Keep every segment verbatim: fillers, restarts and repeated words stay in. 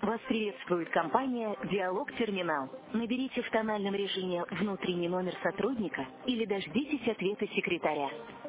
Вас приветствует компания «Диалог Терминал». Наберите в тональном режиме внутренний номер сотрудника или дождитесь ответа секретаря.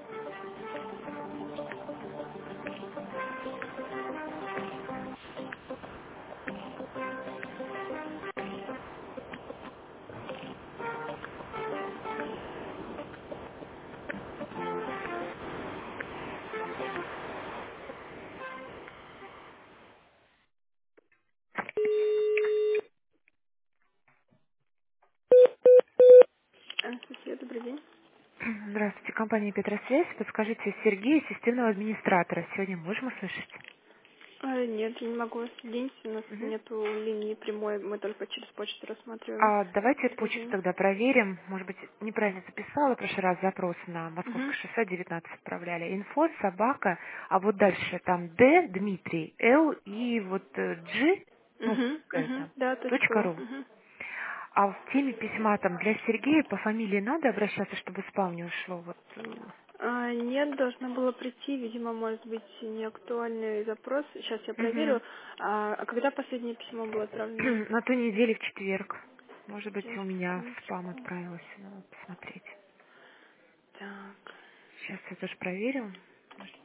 Анастасия, добрый день. Здравствуйте, компания Петросвязь. Подскажите, Сергей, системного администратора. Сегодня можем услышать? А, нет, я не могу вас соединить, у нас Мгм. нету линии прямой, мы только через почту рассматриваем А давайте почту предложение. тогда проверим. Может быть, неправильно записала в прошлый раз запрос на Московское Угу. шоссе девятнадцать отправляли. Инфо, собака, а вот дальше там Д, Дмитрий, Л и вот э, G, ну, Угу, угу, это, да, точка точка ру. ру. Угу. А в теме письма там для Сергея по фамилии надо обращаться, чтобы в спам не ушло? Вот, э, А, нет, должно было прийти, видимо, может быть, неактуальный запрос. Сейчас я мгм. проверю. А, а когда последнее письмо было отправлено? На той неделе в четверг. Может быть, Сейчас, у меня в спам секундочку. отправилось. Надо посмотреть. Так. Сейчас я тоже проверю. Может,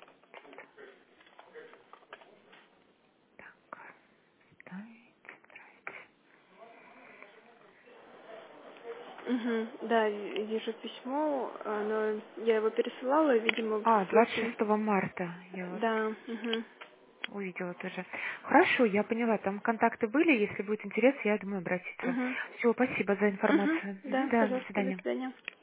так, да. Угу, да, ви- вижу письмо, оно, я его пересылала, видимо, А, в двадцать очень... шестого марта я вот Да, угу, увидела тоже. Хорошо, я поняла. Там контакты были. Если будет интерес, я думаю обратиться. угу, Все, спасибо за угу, информацию. Мгм, да, да, до пожалуйста, до свидания. свидания.